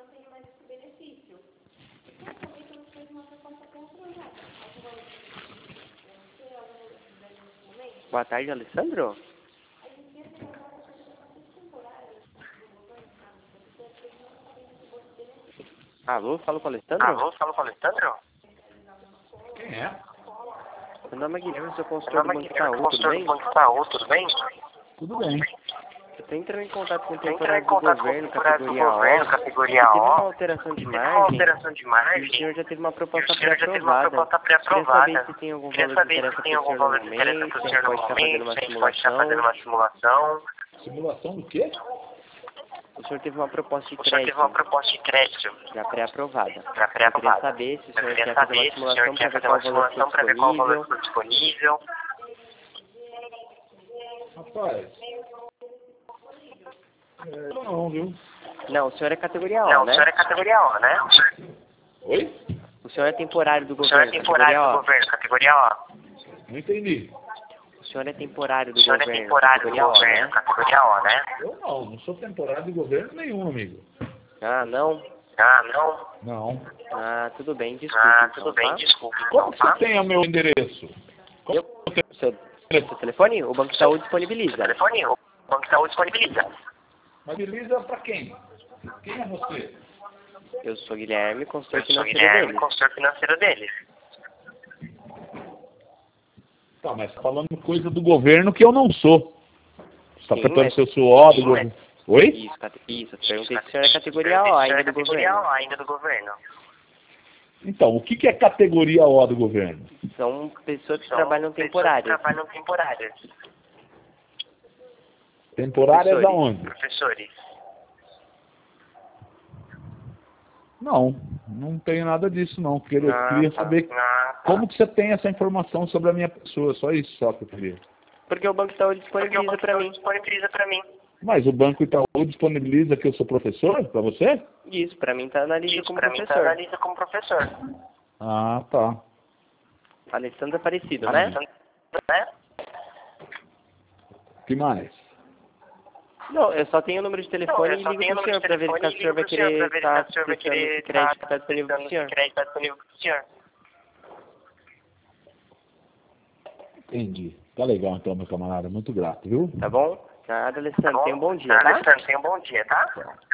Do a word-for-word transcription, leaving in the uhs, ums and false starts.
Boa tarde, Alessandro. Alô, falo com o Alessandro? Alô, falo com o Alessandro? Quem é? Meu nome é Guilherme, sou Meu consultor do nome é Banco Guilherme, Itaú, tudo consultor do bem? Banco Itaú, tudo bem? Tudo bem. Eu tô entrando em contato com o Eu entrei temporário em do contato com o governo, temporário do categoria governo, O. categoria E teve uma O. alteração de Teve uma margem alteração de e o margem. senhor já teve uma E o proposta senhor já teve uma pré-aprovada. proposta Queria pré-aprovada. saber se tem algum Queria valor que saber interessa se para tem o algum senhor no valor que interessa momento, para o se a senhor gente no pode estar fazendo momento, uma se a gente pode estar fazendo simulação. uma simulação. Simulação do quê? O senhor teve uma proposta de O senhor teve uma crédito proposta de crédito já pré-aprovada. já Eu queria pré-aprovada. saber se o Eu senhor queria quer fazer uma saber se o senhor simulação para quer ver fazer qual uma o valor que simulação ficou para ver qual o valor que disponível. ficou disponível. Rapaz. É, não, viu? Não, o senhor é categoria O, Não, o né? senhor é categoria O, né? Oi? O senhor é temporário do O senhor é governo, temporário categoria do O. governo, categoria O. Não entendi. O senhor é temporário do O senhor é governo, temporário do categoria O, governo, né? categoria O, né? Eu não, não sou temporário de governo nenhum, amigo. Ah, não? Ah, não? Não. Ah, tudo bem, desculpe Ah, então, tudo bem, tá? desculpa. Como Então, que você tem o meu endereço? Como Eu, que você o seu, seu telefone, o Banco Itaú disponibiliza. telefone, o Banco Itaú disponibiliza. Mas beleza pra quem? Quem é você? Eu sou Guilherme, consultor Eu sou financeiro Guilherme, dele. consultor financeiro deles. Tá, mas falando coisa do governo que eu não sou. Você tá Sim, perguntando mas- se eu sou O do Sim, governo. Oi? Isso, cate- isso. Eu perguntei se o senhor é categoria O O ainda senhor é do categoria governo. O ainda do governo. Então, o que que é categoria O do governo? São pessoas que São trabalham pessoas temporárias. que trabalham temporárias. Temporárias Professores. aonde? Professores. Não, não tenho nada disso não. Queria, Ah, queria tá. saber Ah, tá. como que você tem essa informação sobre a minha pessoa, só isso só que eu queria. Porque o Banco Itaú Porque o disponibiliza Banco pra Itaú mim. disponibiliza pra mim. Mas o Banco Itaú disponibiliza que eu sou professor para você? Isso, pra mim tá na lista Isso como pra mim tá professor. na lista como professor. Ah, tá. Alessandro Aparecido, Ah, né? Né? Que mais? Não, eu só tenho o número de Não, telefone eu e só ligo tenho o pro número senhor de pra telefone verificar e se o senhor ligo vai pro senhor querer pra verificar estar se o senhor vai precisando querer desse crédito que tá estar disponível pro precisando senhor. desse crédito que tá disponível pro senhor. Entendi. Tá legal então, meu camarada. Muito grato, viu? Tá bom? Nada, Tá Alessandro. bom? Tenha um bom dia, Tá, tá? Alessandro, tenha um bom dia, tá? Tchau.